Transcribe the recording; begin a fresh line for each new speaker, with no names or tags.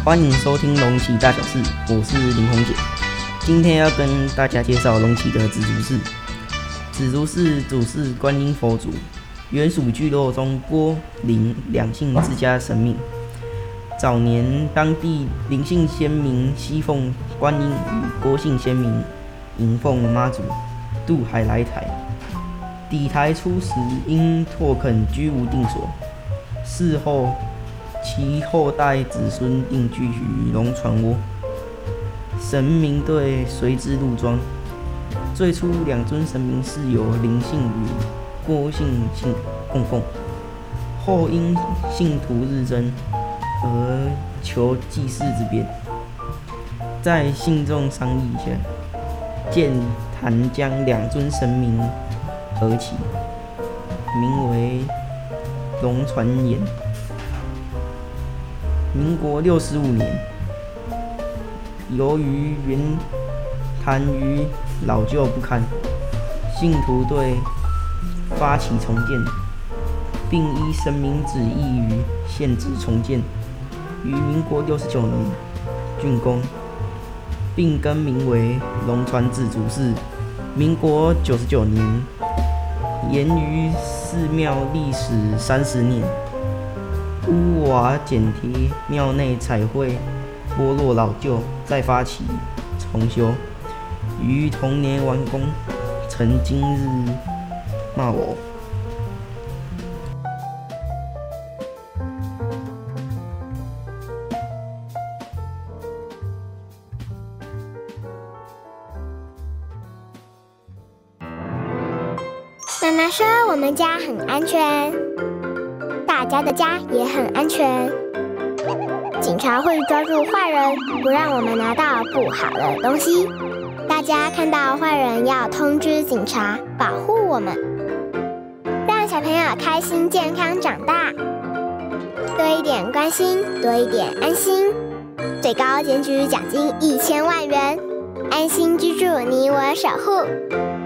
欢迎收听龙崎大小事，我是林红姐。今天要跟大家介绍龙崎的紫竹寺。紫竹寺主事观音佛祖，原属聚落中郭林两姓之家神明。早年当地林姓先民西奉观音与郭姓先民迎奉妈祖渡海来台。抵台初时因拓垦居无定所，事后其后代子孙定居于龙船窝，神明队随之入庄。最初两尊神明是由林姓与郭姓供奉，后因信徒日增而求祭祀之便，在信众商议下，建坛将两尊神明合起，名为龙船岩。民国65年，由于原坛于老旧不堪，信徒队发起重建，并依神明旨意于限制重建，于民国69年竣工，并更名为龙船紫竹寺。民国99年，沿于寺庙历史30年，屋瓦剪贴，庙内彩绘剥落老旧，再发起重修，于同年完工，成今日貌偶。
妈妈说我们家很安全，大家的家也很安全。警察会抓住坏人，不让我们拿到不好的东西。大家看到坏人要通知警察，保护我们，让小朋友开心健康长大。多一点关心，多一点安心。最高检举奖金1000万元，安心居住，你我守护。